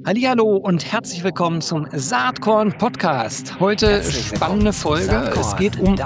Hallihallo und herzlich willkommen zum Saatkorn Podcast. Heute spannende Folge. Es geht um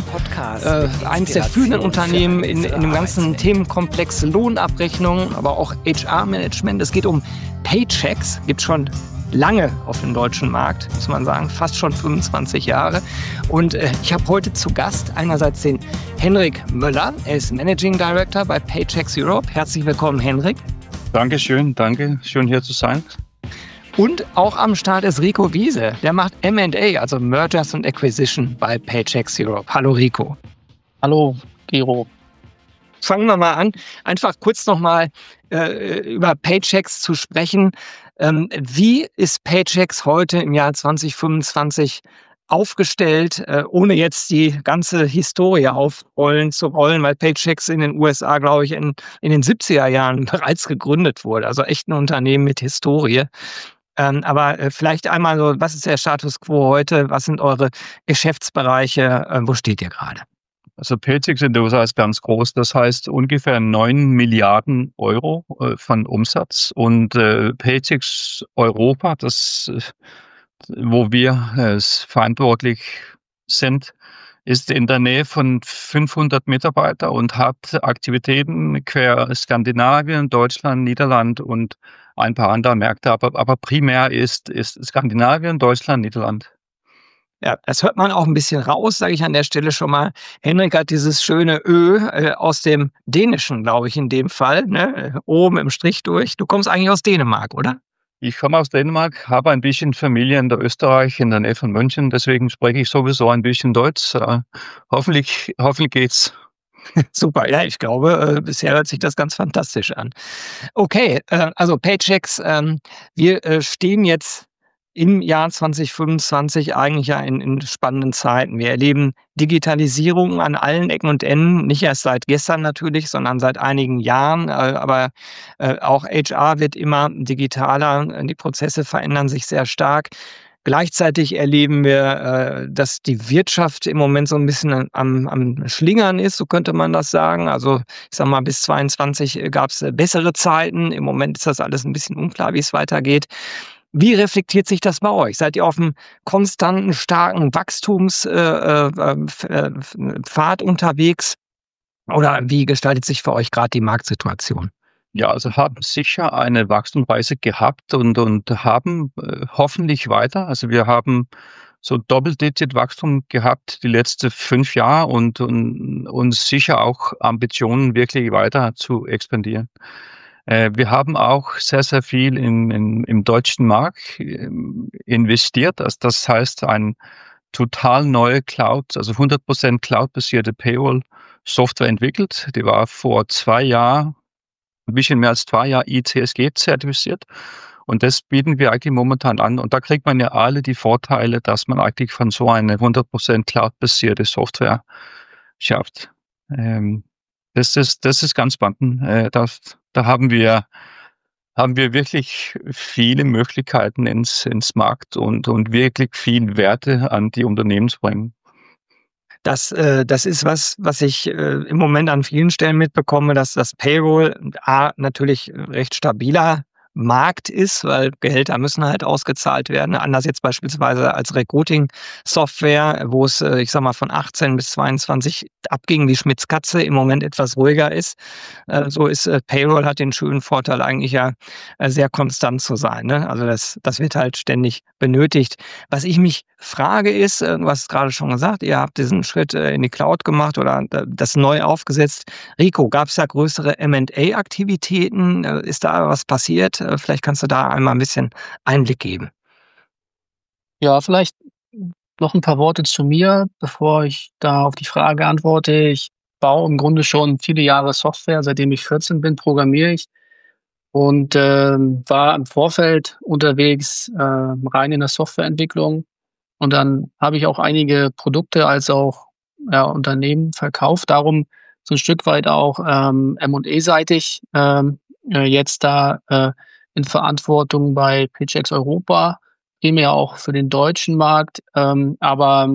eins der führenden Unternehmen in dem ganzen Themenkomplex Lohnabrechnung, aber auch HR-Management. Es geht um Paychecks. Gibt schon lange auf dem deutschen Markt, muss man sagen, fast schon 25 Jahre. Und ich habe heute zu Gast einerseits den Henrik Möller. Er ist Managing Director bei Paychecks Europe. Herzlich willkommen, Henrik. Dankeschön, danke. Schön hier zu sein. Und auch am Start ist Rico Wiese. Der macht M&A, also Mergers and Acquisition bei Paychecks Europe. Hallo Rico. Hallo Gero. Fangen wir mal an, einfach kurz nochmal über Paychecks zu sprechen. Wie ist Paychecks heute im Jahr 2025 aufgestellt, ohne jetzt die ganze Historie aufrollen zu wollen, weil Paychecks in den USA, glaube ich, in den 70er Jahren bereits gegründet wurde. Also echt ein Unternehmen mit Historie. Aber vielleicht einmal so, was ist der Status quo heute? Was sind eure Geschäftsbereiche? Wo steht ihr gerade? Also Paychecks in den USA ist ganz groß. Das heißt ungefähr 9 Milliarden Euro von Umsatz. Und Paychecks Europa, wo wir verantwortlich sind, ist in der Nähe von 500 Mitarbeiter und hat Aktivitäten quer Skandinavien, Deutschland, Niederland und ein paar andere Märkte. Aber primär ist Skandinavien, Deutschland, Niederland. Ja, das hört man auch ein bisschen raus, sage ich an der Stelle schon mal. Henrik hat dieses schöne Ö aus dem Dänischen, glaube ich, in dem Fall, ne? Oben im Strich durch. Du kommst eigentlich aus Dänemark, oder? Ich komme aus Dänemark, habe ein bisschen Familie in der Österreich, in der Nähe von München, deswegen spreche ich sowieso ein bisschen Deutsch. Hoffentlich geht's. Super, ja, ich glaube, bisher hört sich das ganz fantastisch an. Okay, also Paychecks, wir stehen jetzt im Jahr 2025 eigentlich ja in spannenden Zeiten. Wir erleben Digitalisierung an allen Ecken und Enden, nicht erst seit gestern natürlich, sondern seit einigen Jahren. Aber auch HR wird immer digitaler, die Prozesse verändern sich sehr stark. Gleichzeitig erleben wir, dass die Wirtschaft im Moment so ein bisschen am Schlingern ist, so könnte man das sagen. Also ich sage mal, bis 2022 gab es bessere Zeiten. Im Moment ist das alles ein bisschen unklar, wie es weitergeht. Wie reflektiert sich das bei euch? Seid ihr auf einem konstanten, starken Wachstumspfad unterwegs? Oder wie gestaltet sich für euch gerade die Marktsituation? Ja, also haben sicher eine Wachstumsreise gehabt und haben hoffentlich weiter. Also wir haben so Double-Digit-Wachstum gehabt die letzten 5 Jahre und sicher auch Ambitionen, wirklich weiter zu expandieren. Wir haben auch sehr, sehr viel im deutschen Markt investiert. Also das heißt, ein total neue Cloud, also 100% Cloud-basierte Payroll-Software entwickelt. Die war vor 2 Jahren, ein bisschen mehr als 2 Jahre ITSG zertifiziert. Und das bieten wir eigentlich momentan an. Und da kriegt man ja alle die Vorteile, dass man eigentlich von so einer 100% Cloud-basierte Software schafft. Das ist ganz spannend. Da haben wir wirklich viele Möglichkeiten ins Markt und wirklich viel Werte an die Unternehmen zu bringen. Das ist was ich im Moment an vielen Stellen mitbekomme, dass das Payroll natürlich recht stabiler Markt ist, weil Gehälter müssen halt ausgezahlt werden. Anders jetzt beispielsweise als Recruiting-Software, wo es, ich sag mal, von 18 bis 22 abging wie Schmitz Katze, im Moment etwas ruhiger ist. So ist Payroll hat den schönen Vorteil eigentlich ja sehr konstant zu sein. Ne? Also das wird halt ständig benötigt. Was ich mich frage ist, du hast es gerade schon gesagt, ihr habt diesen Schritt in die Cloud gemacht oder das neu aufgesetzt. Rico, gab es da größere M&A-Aktivitäten? Ist da was passiert? Vielleicht kannst du da einmal ein bisschen Einblick geben. Ja, vielleicht noch ein paar Worte zu mir, bevor ich da auf die Frage antworte. Ich baue im Grunde schon viele Jahre Software. Seitdem ich 14 bin, programmiere ich und war im Vorfeld unterwegs, rein in der Softwareentwicklung. Und dann habe ich auch einige Produkte als auch Unternehmen verkauft. Darum so ein Stück weit auch M&A-seitig jetzt da in Verantwortung bei Paychecks Europa, primär auch für den deutschen Markt, aber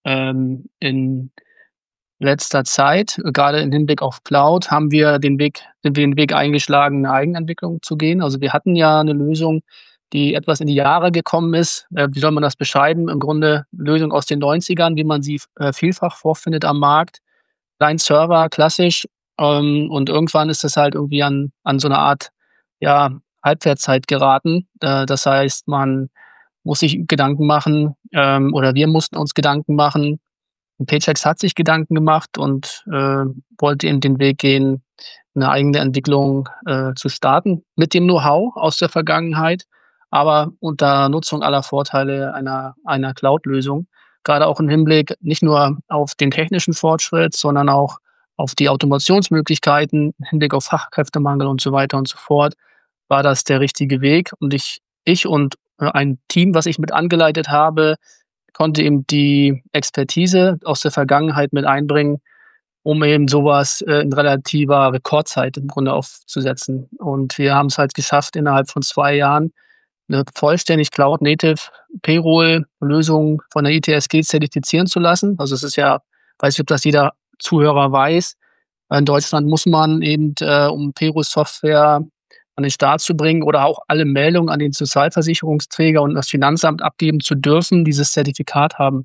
in letzter Zeit, gerade im Hinblick auf Cloud, sind wir den Weg eingeschlagen, eine Eigenentwicklung zu gehen. Also wir hatten ja eine Lösung die etwas in die Jahre gekommen ist. Wie soll man das beschreiben? Im Grunde Lösung aus den 90ern, wie man sie vielfach vorfindet am Markt. Client-Server, klassisch. Und irgendwann ist es halt irgendwie an so eine Art, ja, Halbwertszeit geraten. Das heißt, man muss sich Gedanken machen, oder wir mussten uns Gedanken machen. Paychex hat sich Gedanken gemacht und wollte eben den Weg gehen, eine eigene Entwicklung zu starten mit dem Know-how aus der Vergangenheit, aber unter Nutzung aller Vorteile einer Cloud-Lösung. Gerade auch im Hinblick nicht nur auf den technischen Fortschritt, sondern auch auf die Automationsmöglichkeiten, im Hinblick auf Fachkräftemangel und so weiter und so fort, war das der richtige Weg. Und ich und ein Team, was ich mit angeleitet habe, konnte eben die Expertise aus der Vergangenheit mit einbringen, um eben sowas in relativer Rekordzeit im Grunde aufzusetzen. Und wir haben es halt geschafft, innerhalb von 2 Jahren eine vollständig Cloud-Native Payroll-Lösung von der ITSG zertifizieren zu lassen. Also, es ist ja, weiß nicht, ob das jeder Zuhörer weiß, in Deutschland muss man eben, um Payroll-Software an den Start zu bringen oder auch alle Meldungen an den Sozialversicherungsträger und das Finanzamt abgeben zu dürfen, dieses Zertifikat haben.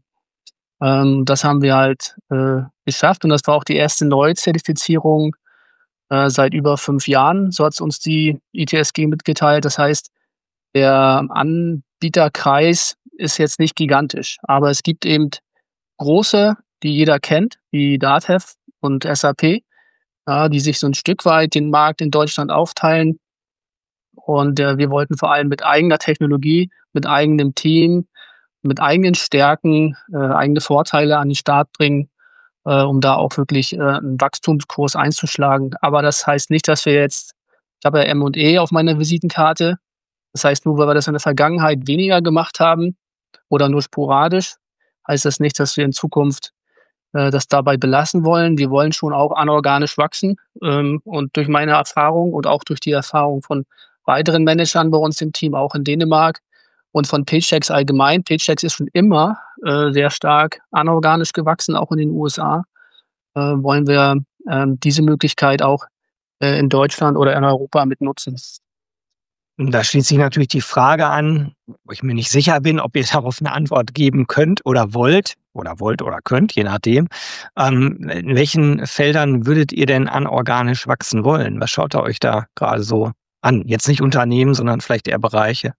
Das haben wir halt geschafft und das war auch die erste Neuzertifizierung seit über 5 Jahren. So hat's uns die ITSG mitgeteilt. Das heißt, der Anbieterkreis ist jetzt nicht gigantisch, aber es gibt eben große, die jeder kennt, wie DATEV und SAP, ja, die sich so ein Stück weit den Markt in Deutschland aufteilen. Und wir wollten vor allem mit eigener Technologie, mit eigenem Team, mit eigenen Stärken, eigene Vorteile an den Start bringen, um da auch wirklich 'n Wachstumskurs einzuschlagen. Aber das heißt nicht, dass wir jetzt, ich habe ja M&E auf meiner Visitenkarte. Das heißt, nur weil wir das in der Vergangenheit weniger gemacht haben oder nur sporadisch, heißt das nicht, dass wir in Zukunft das dabei belassen wollen. Wir wollen schon auch anorganisch wachsen. Und durch meine Erfahrung und auch durch die Erfahrung von weiteren Managern bei uns im Team, auch in Dänemark und von Paychex allgemein. Paychex ist schon immer sehr stark anorganisch gewachsen, auch in den USA. Wollen wir diese Möglichkeit auch in Deutschland oder in Europa mit nutzen. Und da schließt sich natürlich die Frage an, wo ich mir nicht sicher bin, ob ihr darauf eine Antwort geben könnt oder wollt oder könnt, je nachdem. In welchen Feldern würdet ihr denn anorganisch wachsen wollen? Was schaut ihr euch da gerade so an? Jetzt nicht Unternehmen, sondern vielleicht eher Bereiche.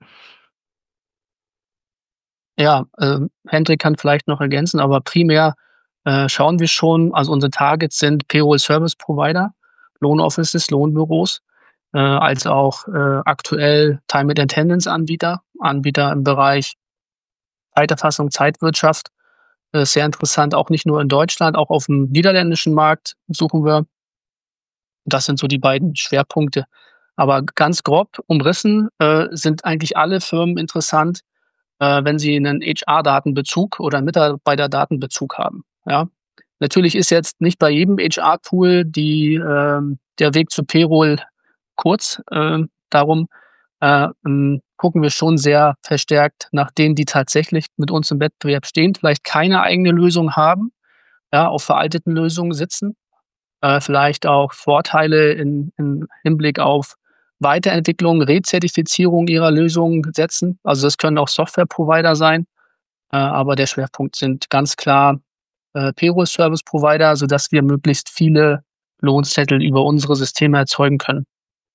Ja, Hendrik kann vielleicht noch ergänzen, aber primär schauen wir schon, also unsere Targets sind Payroll Service Provider, Lohnoffices, Lohnbüros, als auch aktuell Time and Attendance Anbieter im Bereich Zeiterfassung, Zeitwirtschaft. Sehr interessant, auch nicht nur in Deutschland, auch auf dem niederländischen Markt suchen wir. Das sind so die beiden Schwerpunkte. Aber ganz grob umrissen sind eigentlich alle Firmen interessant, wenn sie einen HR-Datenbezug oder 'n Mitarbeiterdatenbezug haben, ja. Natürlich ist jetzt nicht bei jedem HR-Tool der Weg zu Payroll kurz. Darum gucken wir schon sehr verstärkt nach denen, die tatsächlich mit uns im Wettbewerb stehen, vielleicht keine eigene Lösung haben, ja, auf veralteten Lösungen sitzen, vielleicht auch Vorteile in Hinblick auf Weiterentwicklung, Rezertifizierung ihrer Lösungen setzen. Also, das können auch Software-Provider sein, aber der Schwerpunkt sind ganz klar Payroll-Service-Provider, sodass wir möglichst viele Lohnzettel über unsere Systeme erzeugen können.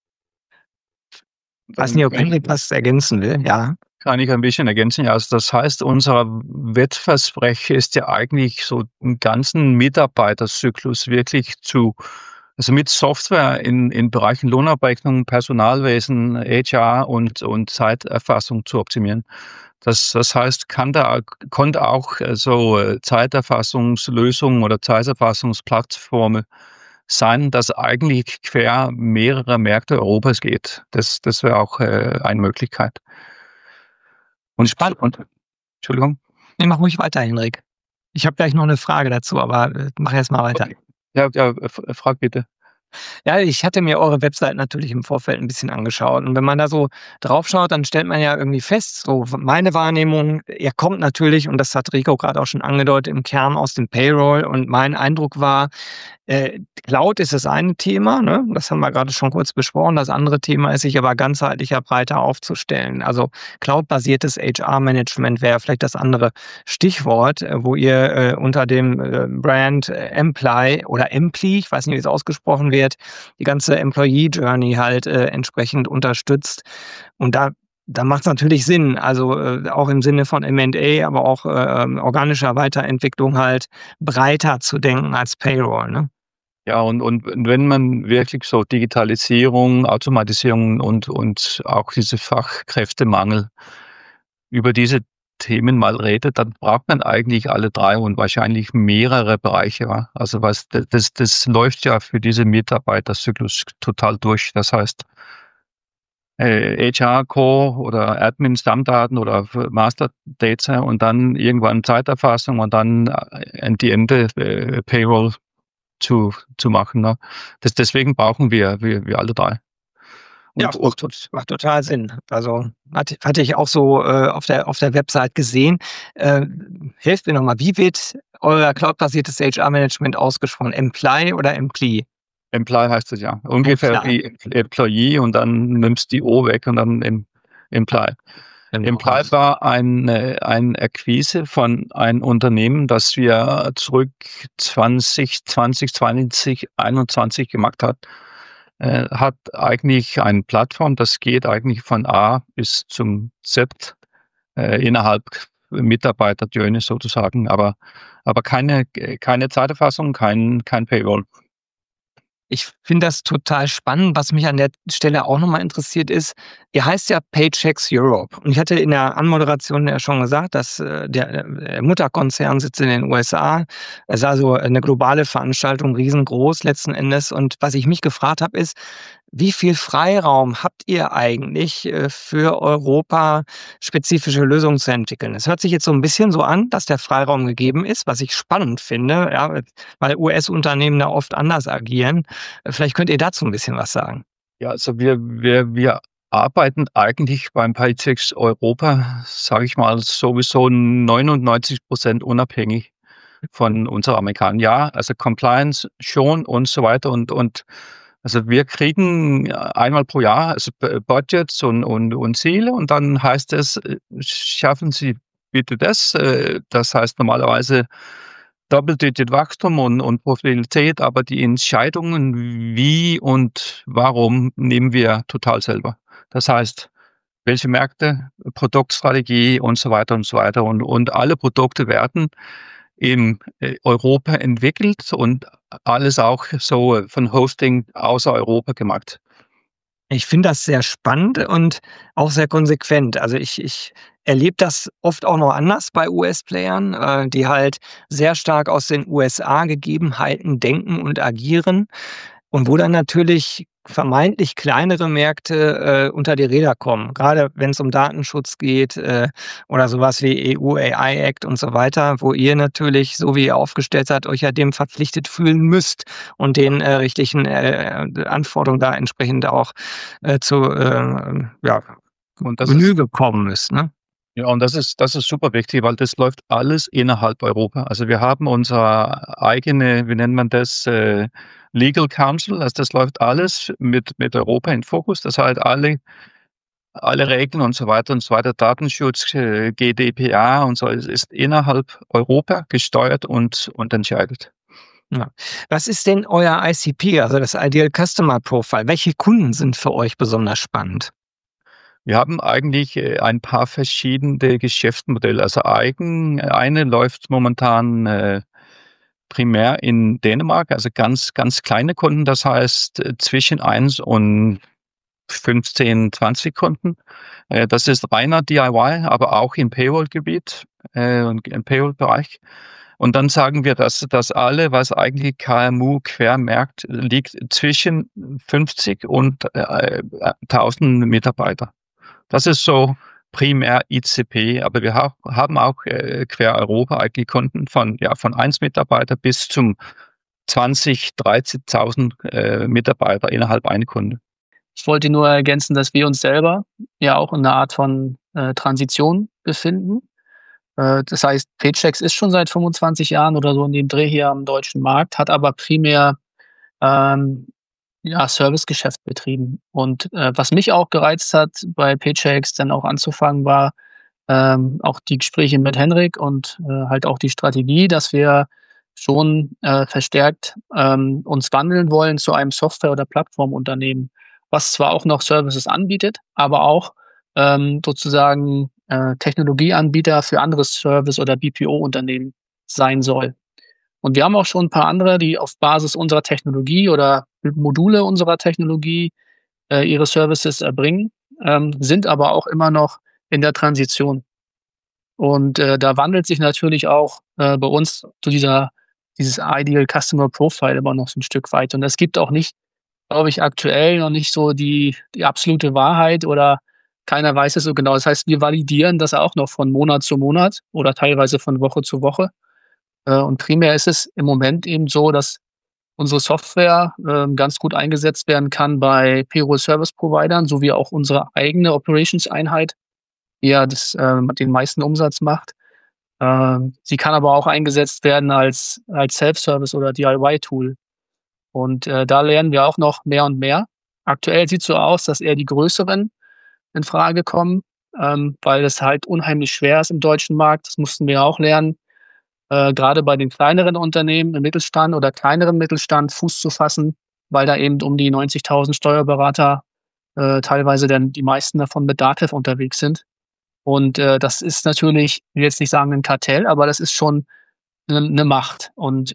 Weiß nicht, ob Henrik was ergänzen will, ja? Kann ich ein bisschen ergänzen. Ja, also das heißt, unser Wettversprechen ist ja eigentlich so 'n ganzen Mitarbeiterzyklus wirklich also mit Software in Bereichen Lohnabrechnung, Personalwesen, HR und Zeiterfassung zu optimieren. Das heißt, konnte auch so Zeiterfassungslösungen oder Zeiterfassungsplattformen sein, das eigentlich quer mehrere Märkte Europas geht. Das wäre auch eine Möglichkeit. Spannend. Entschuldigung? Ne, mach ruhig weiter, Henrik. Ich habe gleich noch 'ne Frage dazu, aber mach erst mal weiter. Okay. Ja, frag bitte. Ja, ich hatte mir eure Website natürlich im Vorfeld ein bisschen angeschaut und wenn man da so drauf schaut, dann stellt man ja irgendwie fest, so meine Wahrnehmung, ihr kommt natürlich, und das hat Rico gerade auch schon angedeutet, im Kern aus dem Payroll, und mein Eindruck war, Cloud ist das eine Thema, ne? Das haben wir gerade schon kurz besprochen. Das andere Thema ist, sich aber ganzheitlicher, breiter aufzustellen. Also cloudbasiertes HR-Management wäre vielleicht das andere Stichwort, wo ihr unter dem Brand Employ oder Empli, ich weiß nicht, wie es ausgesprochen wird, die ganze Employee Journey halt entsprechend unterstützt. Und da macht es natürlich Sinn, also auch im Sinne von M&A, aber auch organischer Weiterentwicklung halt breiter zu denken als Payroll, ne? Ja, und wenn man wirklich so Digitalisierung, Automatisierung und auch diese Fachkräftemangel über diese Themen mal redet, dann braucht man eigentlich alle 3 und wahrscheinlich mehrere Bereiche, ja. Also das läuft ja für diese Mitarbeiterzyklus total durch. Das heißt, HR Core oder Admin Stammdaten oder Master Data und dann irgendwann Zeiterfassung und dann an die Ende Payroll zu machen, ne? Deswegen brauchen wir alle 3. Ja, Und macht total Sinn. Also, hatte ich auch so auf der Website gesehen. Äh, Helft mir noch mal, wie wird euer cloudbasiertes HR-Management ausgesprochen? Employ oder Empli? Employ heißt es ja. Ungefähr Employ. wie Employee und dann nimmst die O weg und dann Employ. Genau. Employ war ein Akquise von einem Unternehmen, das wir zurück 2020, 2021 gemacht hat eigentlich eine Plattform, das geht eigentlich von A bis zum Z innerhalb Mitarbeiter-Journey sozusagen, aber keine Zeiterfassung, kein Paywall. Ich finde das total spannend. Was mich an der Stelle auch noch mal interessiert ist, ihr heißt ja Paychex Europe. Und ich hatte in der Anmoderation ja schon gesagt, dass der Mutterkonzern sitzt in den USA. Es ist also eine globale Veranstaltung, riesengroß letzten Endes. Und was ich mich gefragt habe, ist, wie viel Freiraum habt ihr eigentlich für Europa spezifische Lösungen zu entwickeln? Es hört sich jetzt so ein bisschen so an, dass der Freiraum gegeben ist, was ich spannend finde, ja, weil US-Unternehmen da oft anders agieren. Vielleicht könnt ihr dazu ein bisschen was sagen. Ja, also wir arbeiten eigentlich beim Paychex Europa, sage ich mal, sowieso 99% unabhängig von unserer Amerikanern. Ja, also Compliance schon und so weiter und also wir kriegen einmal pro Jahr also Budgets und Ziele und dann heißt es, schaffen Sie bitte das. Das heißt normalerweise Double-Digit-Wachstum und Profitabilität, aber die Entscheidungen, wie und warum, nehmen wir total selber. Das heißt, welche Märkte, Produktstrategie und so weiter und so weiter. Und alle Produkte werden in Europa entwickelt und alles auch so von Hosting außer Europa gemacht. Ich finde das sehr spannend und auch sehr konsequent. Also, ich erlebe das oft auch noch anders bei US-Playern, die halt sehr stark aus den USA-Gegebenheiten denken und agieren und wo dann natürlich vermeintlich kleinere Märkte unter die Räder kommen. Gerade wenn es um Datenschutz geht oder sowas wie EU AI Act und so weiter, wo ihr natürlich, so wie ihr aufgestellt seid, euch ja dem verpflichtet fühlen müsst und den rechtlichen Anforderungen da entsprechend auch zu ja, Und das ist Genüge kommen müsst, ne? Ja, und das ist super wichtig, weil das läuft alles innerhalb Europa. Also wir haben unsere eigene, wie nennt man das, Legal Counsel, also das läuft alles mit Europa in Fokus. Das heißt, alle Regeln und so weiter, Datenschutz, GDPR und so, es ist innerhalb Europa gesteuert und entscheidet. Ja. Was ist denn euer ICP, also das Ideal Customer Profile? Welche Kunden sind für euch besonders spannend? Wir haben eigentlich ein paar verschiedene Geschäftsmodelle. Also eine läuft momentan primär in Dänemark, also ganz kleine Kunden, das heißt zwischen 1 und 15, 20 Kunden. Das ist reiner DIY, aber auch im Payroll-Gebiet und im Payroll-Bereich. Und dann sagen wir, dass alle, was eigentlich KMU Quermarkt liegt, zwischen 50 und 1000 Mitarbeiter. Das ist so primär ICP, aber wir haben auch quer Europa eigentlich Kunden von 1 Mitarbeiter bis zum 20, 13.000 Mitarbeiter innerhalb einer Kunde. Ich wollte nur ergänzen, dass wir uns selber ja auch in 'ner Art von, Transition befinden. Das heißt, Paychex ist schon seit 25 Jahren oder so in dem Dreh hier am deutschen Markt, hat aber primär, ähm, ja, Servicegeschäft betrieben. Und, was mich auch gereizt hat, bei Paychex dann auch anzufangen, war, auch die Gespräche mit Henrik und, halt auch die Strategie, dass wir schon, verstärkt, uns wandeln wollen zu einem Software oder Plattformunternehmen, was zwar auch noch Services anbietet, aber auch, sozusagen, Technologieanbieter für andere Service oder BPO-Unternehmen sein soll. Und wir haben auch schon 'n paar andere, die auf Basis unserer Technologie oder Module unserer Technologie, ihre Services erbringen, sind aber auch immer noch in der Transition. Und, da wandelt sich natürlich auch, bei uns so dieses Ideal Customer Profile immer noch so 'n Stück weit. Und es gibt auch nicht, glaube ich, aktuell noch nicht so die absolute Wahrheit oder keiner weiß es so genau. Das heißt, wir validieren das auch noch von Monat zu Monat oder teilweise von Woche zu Woche. Und primär ist es im Moment eben so, dass unsere Software, ganz gut eingesetzt werden kann bei Payroll-Service-Providern sowie auch unsere eigene Operations-Einheit, die ja den meisten Umsatz macht. Sie kann aber auch eingesetzt werden als Self-Service oder DIY-Tool. Und, da lernen wir auch noch mehr und mehr. Aktuell sieht's so aus, dass eher die größeren in Frage kommen, weil es halt unheimlich schwer ist im deutschen Markt. Das mussten wir auch lernen, grade bei den kleineren Unternehmen im Mittelstand oder kleineren Mittelstand Fuß zu fassen, weil da eben um die 90.000 Steuerberater, teilweise dann die meisten davon mit Datev unterwegs sind. Und, das ist natürlich, ich will jetzt nicht sagen 'n Kartell, aber das ist schon 'ne Macht. Und,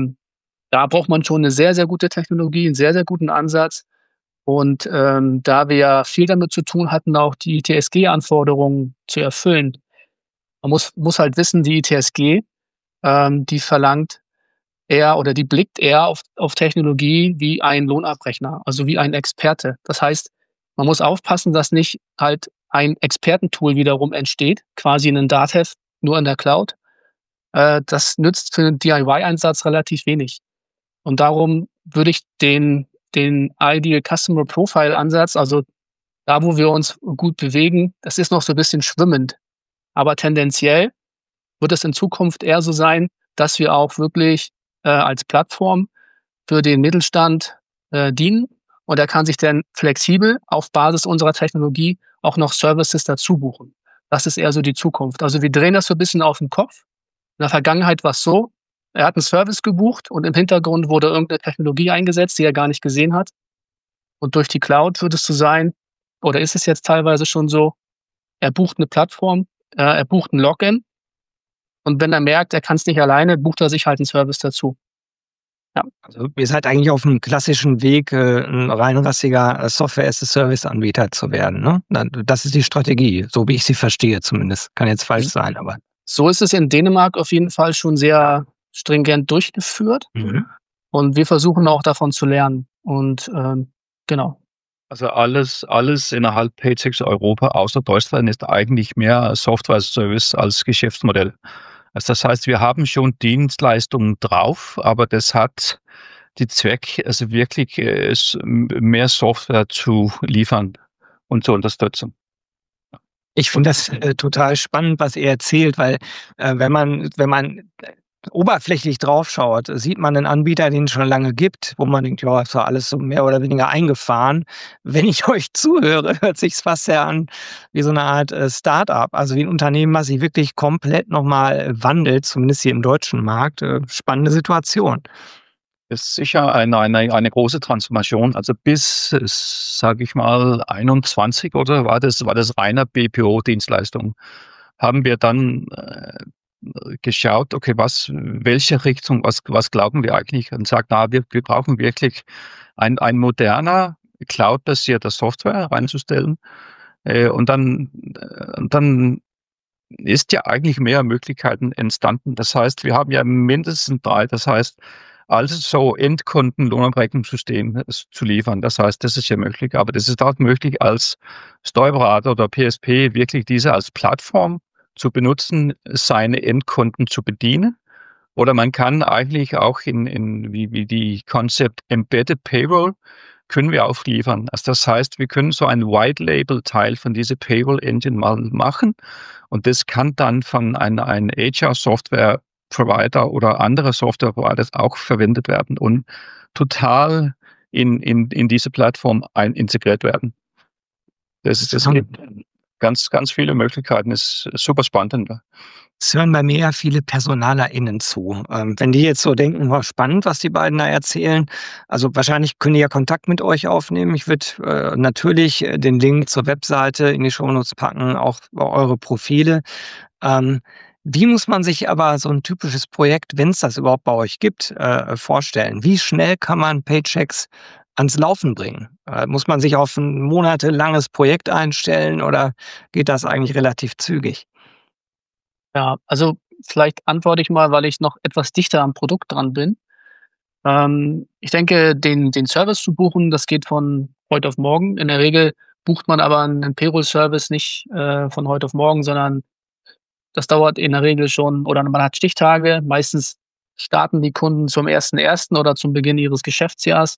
da braucht man schon 'ne sehr, sehr gute Technologie, 'n sehr, sehr guten Ansatz. Und, da wir ja viel damit zu tun hatten, auch die ITSG-Anforderungen zu erfüllen. Man muss halt wissen, die ITSG, die verlangt eher oder die blickt eher auf Technologie wie ein Lohnabrechner, also wie ein Experte. Das heißt, man muss aufpassen, dass nicht halt ein Expertentool wiederum entsteht, quasi 'nen Datev, nur in der Cloud. Das nützt für 'nen DIY-Einsatz relativ wenig. Und darum würde ich den Ideal Customer Profile Ansatz, also da, wo wir uns gut bewegen, das ist noch so 'n bisschen schwimmend. Aber tendenziell wird es in Zukunft eher so sein, dass wir auch wirklich, als Plattform für den Mittelstand, dienen. Und er kann sich dann flexibel auf Basis unserer Technologie auch noch Services dazu buchen. Das ist eher so die Zukunft. Also, wir drehen das so 'n bisschen auf 'n Kopf. In der Vergangenheit war's so, er hat 'n Service gebucht und im Hintergrund wurde irgend 'ne Technologie eingesetzt, die er gar nicht gesehen hat. Und durch die Cloud wird es so sein oder ist es jetzt teilweise schon so, er bucht 'ne Plattform, er bucht 'n Login und wenn er merkt, er kann's nicht alleine, bucht er sich halt 'n Service dazu. Ja. Also, ihr seid eigentlich auf'm klassischen Weg, 'n reinrassiger, Software-as-a-Service-Anbieter zu werden, ne? Das ist die Strategie, so wie ich sie verstehe zumindest. Kann jetzt falsch sein, aber So ist es in Dänemark auf jeden Fall schon sehr stringent durchgeführt. Mhm. Und wir versuchen auch davon zu lernen. Und, genau. Also alles innerhalb Paychex Europa außer Deutschland ist eigentlich mehr Software as a Service als Geschäftsmodell. Also, das heißt, wir haben schon Dienstleistungen drauf, aber das hat die Zweck, also wirklich, mehr Software zu liefern und zu unterstützen. Ich finde das, total spannend, was ihr erzählt, weil, wenn man oberflächlich draufschaut, sieht man 'nen Anbieter, den es schon lange gibt, wo man denkt: „Ja, ist doch alles so mehr oder weniger eingefahren.“ Wenn ich euch zuhöre, hört sich's fast ja an wie so 'ne Art, Start-up, also wie 'n Unternehmen, was sich wirklich komplett noch mal wandelt, zumindest hier im deutschen Markt. Spannende Situation. Ist sicher eine große Transformation. Also bis, sage ich mal, 21 oder war das reiner BPO-Dienstleistung. Haben wir dann, geschaut, okay, welche Richtung, was glauben wir eigentlich? Und sagt: „Na, wir brauchen wirklich ein moderner, cloud-basierter Software reinzustellen.“ Und dann ist ja eigentlich mehr Möglichkeiten entstanden. Das heißt, wir haben ja mindestens 3, das heißt, also so Endkunden-Lohnabrechnungssystem zu liefern. Das heißt, das ist ja möglich, aber das ist auch möglich, als Steuerberater oder PSP wirklich diese als Plattform zu benutzen, seine Endkunden zu bedienen Oder man kann eigentlich auch wie die Konzept Embedded Payroll können wir auch liefern. Also das heißt, wir können so ein White-Label-Teil von dieser Payroll-Engine mal machen und das kann dann von ein HR-Software-Provider oder andere Software-Providers auch verwendet werden und total in diese Plattform integriert werden. Das gibt ganz viele Möglichkeiten. Das ist super spannend. Es hören bei mir ja viele PersonalerInnen zu. Wenn die jetzt so denken: „Oh, spannend, was die beiden da erzählen“, also, wahrscheinlich können die ja Kontakt mit euch aufnehmen. Ich würde, natürlich, den Link zur Webseite in die Shownotes packen, auch eure Profile. Ähm, Wie muss man sich aber so 'n typisches Projekt, wenn's das überhaupt bei euch gibt, vorstellen? Wie schnell kann man Paychex ans Laufen bringen? Muss man sich auf 'n monatelanges Projekt einstellen oder geht das eigentlich relativ zügig? Ja, also vielleicht antworte ich mal, weil ich noch etwas dichter am Produkt dran bin. Ich denke, den Service zu buchen, das geht von heute auf morgen. In der Regel bucht man aber 'nen Payroll-Service nicht, von heute auf morgen, sondern das dauert in der Regel schon oder man hat Stichtage. Meistens starten die Kunden zum 1.1. oder zum Beginn ihres Geschäftsjahrs.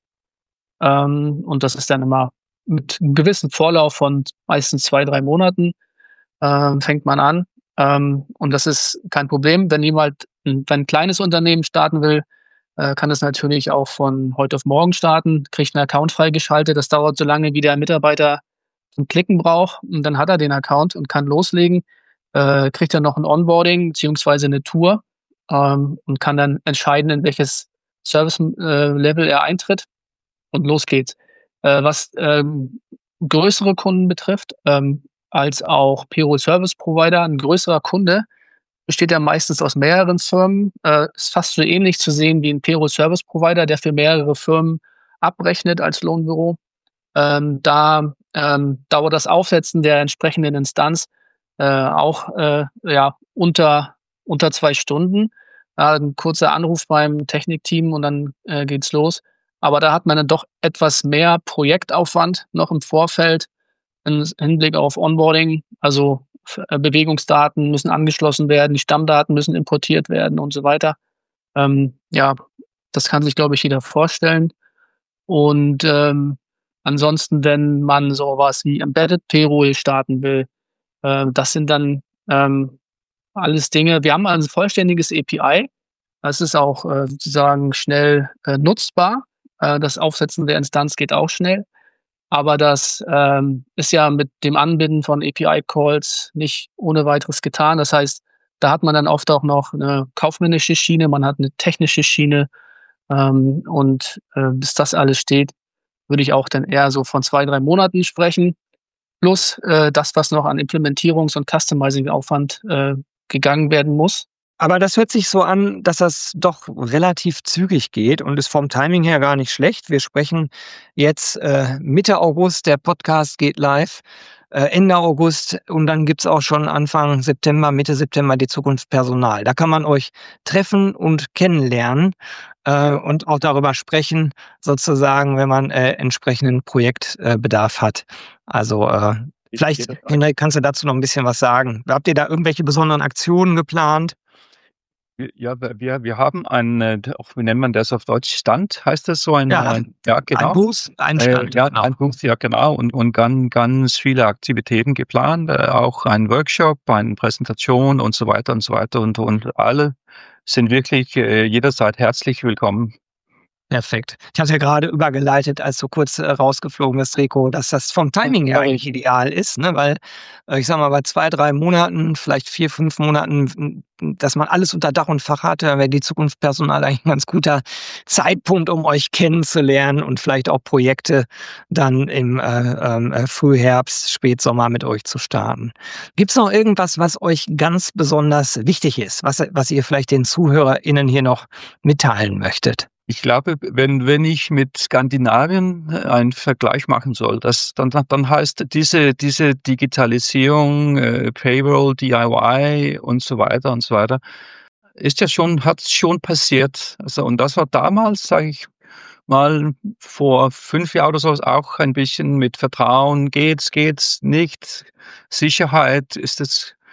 Und das ist dann immer mit 'nem gewissen Vorlauf von meistens 2, 3 Monaten, fängt man an. Und das ist kein Problem. Wenn 'n kleines Unternehmen starten will, kann es natürlich auch von heute auf morgen starten, kriegt 'n Account freigeschaltet. Das dauert so lange, wie der Mitarbeiter zum Klicken braucht und dann hat er den Account und kann loslegen. Kriegt dann noch 'n Onboarding beziehungsweise 'ne Tour, und kann dann entscheiden, in welches Service Level er eintritt und los geht's. Was, größere Kunden betrifft, als auch Payroll Service Provider, 'n größerer Kunde besteht ja meistens aus mehreren Firmen, ist fast so ähnlich zu sehen wie 'n Payroll Service Provider, der für mehrere Firmen abrechnet als Lohnbüro. Dauert das Aufsetzen der entsprechenden Instanz, auch, ja, unter 2 Stunden. 'N kurzer Anruf beim Technikteam und dann, geht's los. Aber da hat man dann doch etwas mehr Projektaufwand noch im Vorfeld im Hinblick auf Onboarding. Also, Bewegungsdaten müssen angeschlossen werden, die Stammdaten müssen importiert werden und so weiter. Ja, das kann sich, glaube ich, jeder vorstellen. Und, ansonsten, wenn man so was wie Embedded Payroll starten will, das sind dann, alles Dinge wir haben ein vollständiges API. Das ist auch, sozusagen schnell, nutzbar. Das Aufsetzen der Instanz geht auch schnell, aber das, ist ja mit dem Anbinden von API-Calls nicht ohne Weiteres getan. Das heißt, da hat man dann oft auch noch 'ne kaufmännische Schiene, man hat 'ne technische Schiene, und, bis das alles steht, würde ich auch dann eher so von 2, 3 Monaten sprechen, plus, das, was noch an Implementierungs und Customizing-Aufwand, gegangen werden muss. Aber das hört sich so an, dass das doch relativ zügig geht und ist vom Timing her gar nicht schlecht. Wir sprechen jetzt, Mitte August, der Podcast geht live, Ende August und dann gibt's auch schon Anfang September, Mitte September die Zukunft Personal. Da kann man euch treffen und kennenlernen, und auch darüber sprechen, sozusagen, wenn man, entsprechenden Projektbedarf Bedarf hat. Also, vielleicht, Henrik, kannst du dazu noch 'n bisschen was sagen? Habt ihr da irgendwelche besonderen Aktionen geplant? Ja, wir haben ein, auch wie nennt man das auf Deutsch? Stand, heißt das so Ja, ja, ein genau. Boost, ein Stand, Ja, genau. ein Boost, ja genau und ganz viele Aktivitäten geplant, auch ein Workshop, eine Präsentation und so weiter und so weiter und alle sind wirklich, jederzeit herzlich willkommen. Perfekt. Ich hatte ja gerade übergeleitet, als du kurz, rausgeflogen bist, Rico, dass das vom Timing her Sorry. eigentlich ideal ist, ne? Weil, ich sage mal, bei 2, 3 Monaten, vielleicht 4, 5 Monaten, dass man alles unter Dach und Fach hat, da wäre die Zukunft Personal eigentlich 'n ganz guter Zeitpunkt, um euch kennenzulernen und vielleicht auch Projekte dann im, Frühherbst, Spätsommer mit euch zu starten. Gibt's noch irgendwas, was euch ganz besonders wichtig ist, was ihr vielleicht den ZuhörerInnen hier noch mitteilen möchtet? Ich glaube, wenn ich mit Skandinavien einen Vergleich machen soll, dann heißt diese Digitalisierung, Payroll, DIY und so weiter, ist ja schon hat schon passiert. Also, und das war damals, sage ich mal, vor 5 Jahren oder so auch ein bisschen mit Vertrauen: Geht's nicht? Sicherheit, ist es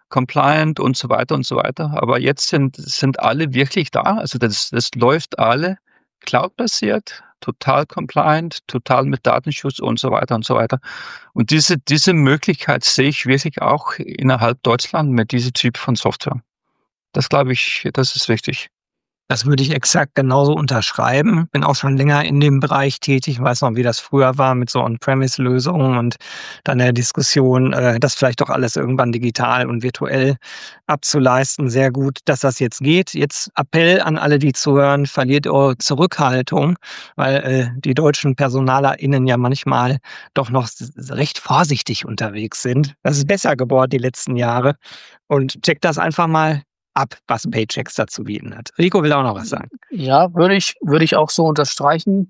compliant und so weiter und so weiter. Aber jetzt sind alle wirklich da. Also das läuft alle cloud-basiert, total compliant, total mit Datenschutz und so weiter und so weiter. Und diese Möglichkeit sehe ich wirklich auch innerhalb Deutschland mit diesem Typ von Software. Das glaube ich, das ist wichtig. Das würde ich exakt genauso unterschreiben. Bin auch schon länger in dem Bereich tätig. Ich weiß noch, wie das früher war mit so On-Premise-Lösungen und dann der Diskussion, das vielleicht doch alles irgendwann digital und virtuell abzuleisten. Sehr gut, dass das jetzt geht. Jetzt Appell an alle, die zuhören, verliert eure Zurückhaltung, weil die deutschen PersonalerInnen ja manchmal doch noch recht vorsichtig unterwegs sind. Das ist besser geworden die letzten Jahre. Und checkt das einfach mal ab, was Paychex da zu bieten hat. Rico will auch noch was sagen. Ja, würde ich auch so unterstreichen.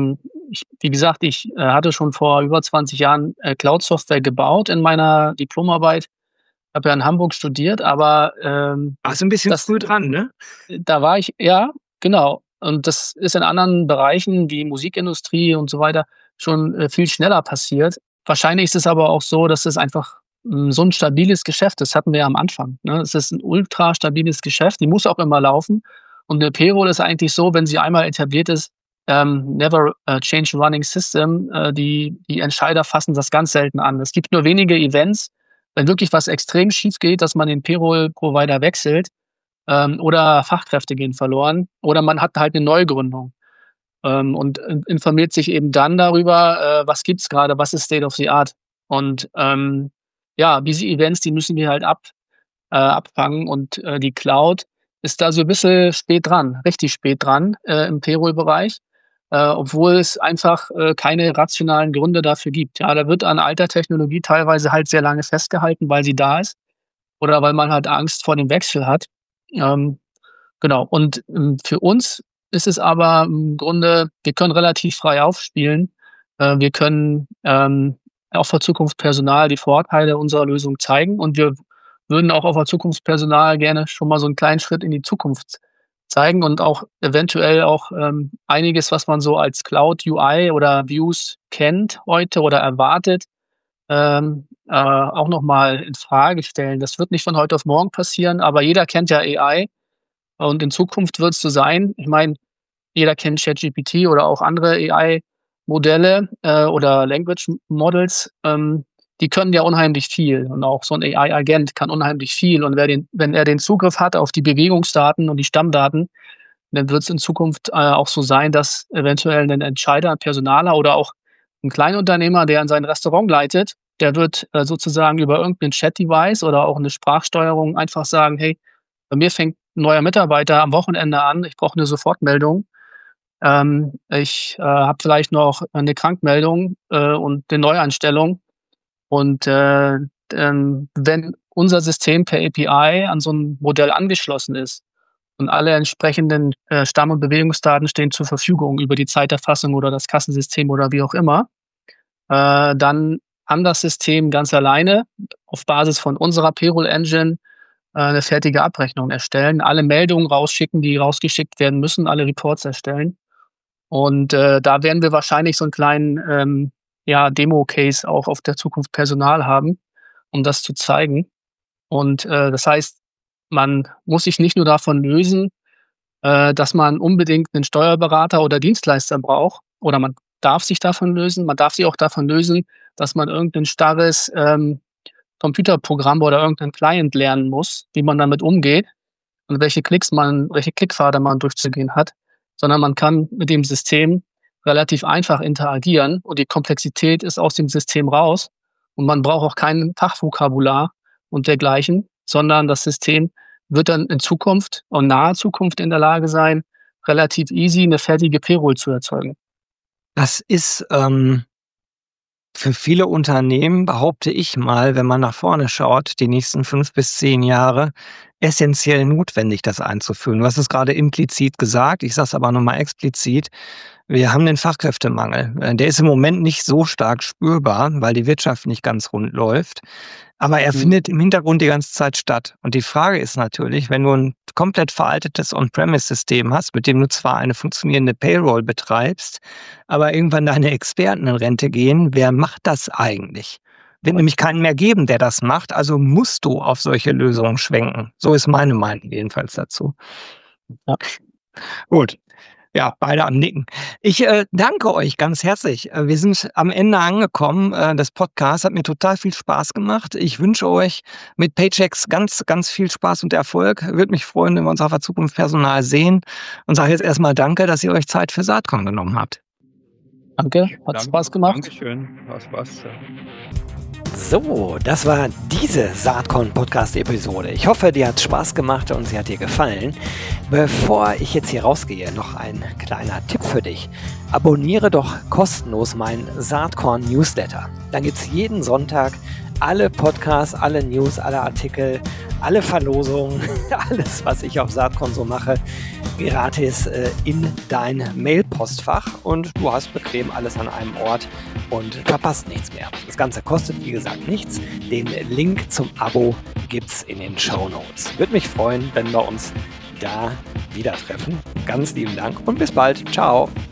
Wie gesagt, ich hatte schon vor über 20 Jahren Cloud-Software gebaut in meiner Diplomarbeit. Habe ja in Hamburg studiert, aber Warst du ein bisschen früh dran, ne? da war ich, ja, genau. Und das ist in anderen Bereichen wie Musikindustrie und so weiter schon viel schneller passiert. Wahrscheinlich ist es aber auch so, dass es einfach so ein stabiles Geschäft ist, hatten wir ja am Anfang, ne? Es ist ein ultra stabiles Geschäft, die muss auch immer laufen. Und 'ne Payroll ist eigentlich so, wenn sie einmal etabliert ist, never change running system. Die Entscheider fassen das ganz selten an. Es gibt nur wenige Events, wenn wirklich was extrem schief geht, dass man den Payroll-Provider wechselt, oder Fachkräfte gehen verloren oder man hat halt 'ne Neugründung, und informiert sich eben dann darüber, was gibt's grade, was ist State of the Art. Und, ja, diese Events, die müssen wir halt abfangen und, die Cloud ist da so 'n bisschen spät dran, richtig spät dran, im Payroll-Bereich, obwohl es einfach, keine rationalen Gründe dafür gibt. Ja, da wird an alter Technologie teilweise halt sehr lange festgehalten, weil sie da ist oder weil man halt Angst vor dem Wechsel hat. Ähm, genau. Und, für uns ist es aber im Grunde, wir können relativ frei aufspielen. Wir können, auch für Zukunftspersonal die Vorteile unserer Lösung zeigen und wir würden auch auf der Zukunftspersonal gerne schon mal so 'n kleinen Schritt in die Zukunft zeigen und auch eventuell auch, einiges, was man so als Cloud UI oder Views kennt heute oder erwartet, auch noch mal in Frage stellen. Das wird nicht von heute auf morgen passieren, aber jeder kennt ja AI und in Zukunft wird's so sein. Ich meine, jeder kennt ChatGPT oder auch andere AI-Modelle, oder Language Models, die können ja unheimlich viel und auch so 'n AI-Agent kann unheimlich viel und wenn er den Zugriff hat auf die Bewegungsdaten und die Stammdaten, dann wird's in Zukunft, auch so sein, dass eventuell 'nen Entscheider, 'n Personaler oder auch 'n Kleinunternehmer, der in sein Restaurant leitet, der wird, sozusagen über irgend 'nen Chat-Device oder auch 'ne Sprachsteuerung einfach sagen: „Hey, bei mir fängt 'n neuer Mitarbeiter am Wochenende an, ich brauche 'ne Sofortmeldung. Ich, habe vielleicht noch 'ne Krankmeldung, und 'ne Neueinstellung." Und, wenn unser System per API an so 'n Modell angeschlossen ist und alle entsprechenden, Stamm und Bewegungsdaten stehen zur Verfügung über die Zeiterfassung oder das Kassensystem oder wie auch immer, dann kann das System ganz alleine auf Basis von unserer Payroll Engine, 'ne fertige Abrechnung erstellen, alle Meldungen rausschicken, die rausgeschickt werden müssen, alle Reports erstellen. Und, da werden wir wahrscheinlich so 'n kleinen, ja, Demo-Case auch auf der Zukunft Personal haben, um das zu zeigen. Und, das heißt, man muss sich nicht nur davon lösen, dass man unbedingt 'nen Steuerberater oder Dienstleister braucht oder man darf sich davon lösen. Man darf sich auch davon lösen, dass man irgend 'nen starres, Computerprogramm oder irgend 'nen Client lernen muss, wie man damit umgeht und welche Klickpfade man durchzugehen hat, sondern man kann mit dem System relativ einfach interagieren und die Komplexität ist aus dem System raus und man braucht auch kein Fachvokabular und dergleichen, sondern das System wird dann in Zukunft und naher Zukunft in der Lage sein, relativ easy 'ne fertige Payroll zu erzeugen. Das ist, für viele Unternehmen, behaupte ich mal, wenn man nach vorne schaut, die nächsten 5 bis 10 Jahre, essenziell notwendig, das einzuführen. Du hast es grade implizit gesagt, ich sage es aber noch mal explizit. Wir haben den Fachkräftemangel. Der ist im Moment nicht so stark spürbar, weil die Wirtschaft nicht ganz rund läuft, aber er findet im Hintergrund die ganze Zeit statt. Und die Frage ist natürlich, wenn du 'n komplett veraltetes On-Premise-System hast, mit dem du zwar eine funktionierende Payroll betreibst, aber irgendwann deine Experten in Rente gehen, wer macht das eigentlich? wird nämlich keinen mehr geben, der das macht. Also musst du auf solche Lösungen schwenken. So ist meine Meinung jedenfalls dazu. Ja. Gut. Ja, beide am Nicken. Ich danke euch ganz herzlich. Wir sind am Ende angekommen des Podcasts. Hat mir total viel Spaß gemacht. Ich wünsche euch mit Paychecks ganz, ganz viel Spaß und Erfolg. Würde mich freuen, wenn wir uns auf der Zukunft Personal sehen. Und sage jetzt erstmal danke, dass ihr euch Zeit für Saatkorn genommen habt. Danke, hat Spaß gemacht. Dankeschön, war Spaß. So, das war diese Saatkorn-Podcast-Episode. Ich hoffe, dir hat Spaß gemacht und sie hat dir gefallen. Bevor ich jetzt hier rausgehe, noch ein kleiner Tipp für dich. Abonniere doch kostenlos meinen Saatkorn-Newsletter. Dann gibt es jeden Sonntag alle Podcasts, alle News, alle Artikel, alle Verlosungen, alles, was ich auf Saatkorn so mache, gratis in dein Mailpostfach und du hast bequem alles an einem Ort und verpasst nichts mehr. Das Ganze kostet, wie gesagt, nichts. Den Link zum Abo gibt's in den Shownotes. Würde mich freuen, wenn wir uns da wieder treffen. Ganz lieben Dank und bis bald. Ciao.